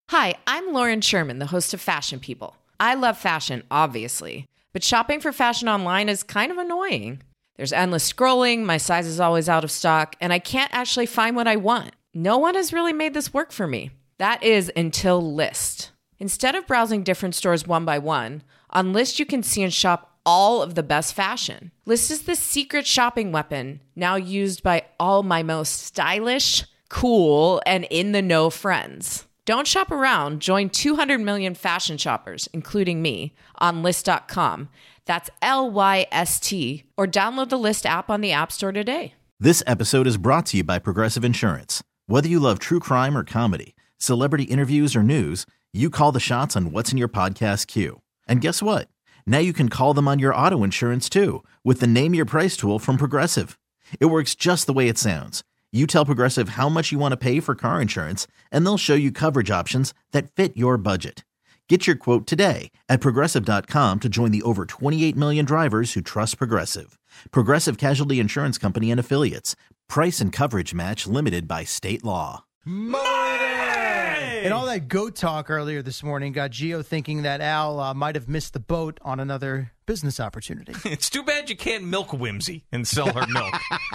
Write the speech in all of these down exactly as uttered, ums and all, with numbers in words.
Hi, I'm Lauren Sherman, the host of Fashion People. I love fashion, obviously, but shopping for fashion online is kind of annoying. There's endless scrolling, my size is always out of stock, and I can't actually find what I want. No one has really made this work for me. That is until Lyst. Instead of browsing different stores one by one, on Lyst you can see and shop all of the best fashion. Lyst is the secret shopping weapon, now used by all my most stylish, cool, and in-the-know friends. Don't shop around. Join two hundred million fashion shoppers, including me, on Lyst dot com. That's L Y S T, or download the Lyst app on the App Store today. This episode is brought to you by Progressive Insurance. Whether you love true crime or comedy, celebrity interviews or news, you call the shots on what's in your podcast queue. And guess what? Now you can call them on your auto insurance too, with the Name Your Price tool from Progressive. It works just the way it sounds. You tell Progressive how much you want to pay for car insurance, and they'll show you coverage options that fit your budget. Get your quote today at Progressive dot com to join the over twenty-eight million drivers who trust Progressive. Progressive Casualty Insurance Company and Affiliates. Price and coverage match limited by state law. And all that goat talk earlier this morning got Gio thinking that Al uh, might have missed the boat on another business opportunity. It's too bad you can't milk Whimsy and sell her milk.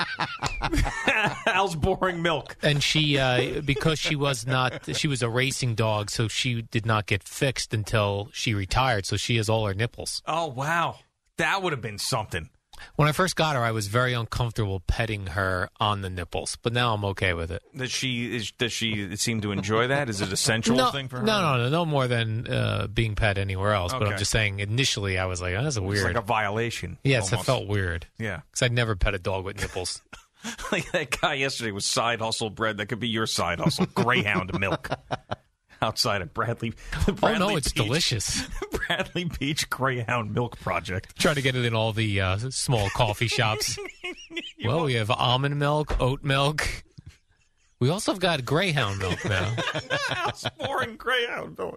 Al's boring milk. And she, uh, because she was not, she was a racing dog, so she did not get fixed until she retired, so she has all her nipples. Oh, wow. That would have been something. When I first got her, I was very uncomfortable petting her on the nipples, but now I'm okay with it. Does she is, does she seem to enjoy that? Is it a sensual no, thing for her? No, no, no, no more than uh, being pet anywhere else. Okay. But I'm just saying, initially, I was like, oh, that's a weird. It's like a violation. Yes, almost. it felt weird. Yeah. Because I'd never pet a dog with nipples. Like that guy yesterday with side hustle bread. That could be your side hustle. Greyhound milk. Outside of Bradley. Bradley oh, no, it's Beach, delicious. Bradley Beach Greyhound Milk Project. Try to get it in all the uh, small coffee shops. Well, want... we have almond milk, oat milk. We also have got Greyhound milk now. How's boring Greyhound milk?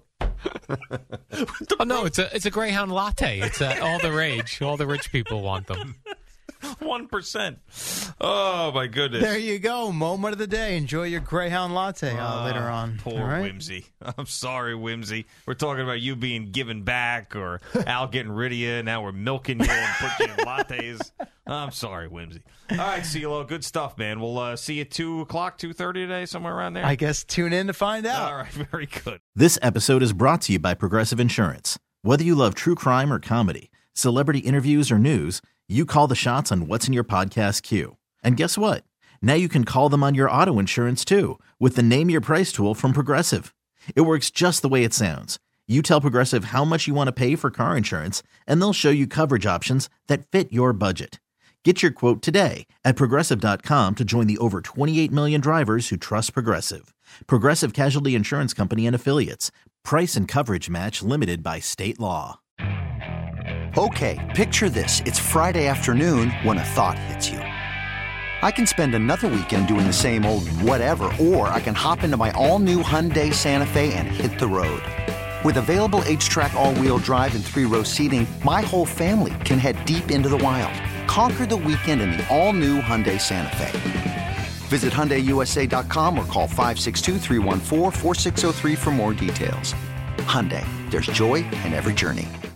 Oh, no, it's a, it's a Greyhound latte. It's a, all the rage. All the rich people want them. One percent. Oh my goodness! There you go. Moment of the day. Enjoy your Greyhound latte uh, uh, later on. Poor right? Whimsy. I'm sorry, Whimsy. We're talking about you being given back, or Al getting rid of you. Now we're milking you and putting you in lattes. I'm sorry, Whimsy. All right, CeeLo. Good stuff, man. We'll uh, see you at two o'clock, two thirty today, somewhere around there. I guess tune in to find out. All right, very good. This episode is brought to you by Progressive Insurance. Whether you love true crime or comedy, celebrity interviews or news, you call the shots on what's in your podcast queue. And guess what? Now you can call them on your auto insurance too, with the Name Your Price tool from Progressive. It works just the way it sounds. You tell Progressive how much you want to pay for car insurance, and they'll show you coverage options that fit your budget. Get your quote today at Progressive dot com to join the over twenty-eight million drivers who trust Progressive. Progressive Casualty Insurance Company and Affiliates. Price and coverage match limited by state law. Okay, picture this. It's Friday afternoon when a thought hits you. I can spend another weekend doing the same old whatever, or I can hop into my all-new Hyundai Santa Fe and hit the road. With available H-Track all-wheel drive and three-row seating, my whole family can head deep into the wild. Conquer the weekend in the all-new Hyundai Santa Fe. Visit Hyundai U S A dot com or call five six two, three one four, four six zero three for more details. Hyundai, there's joy in every journey.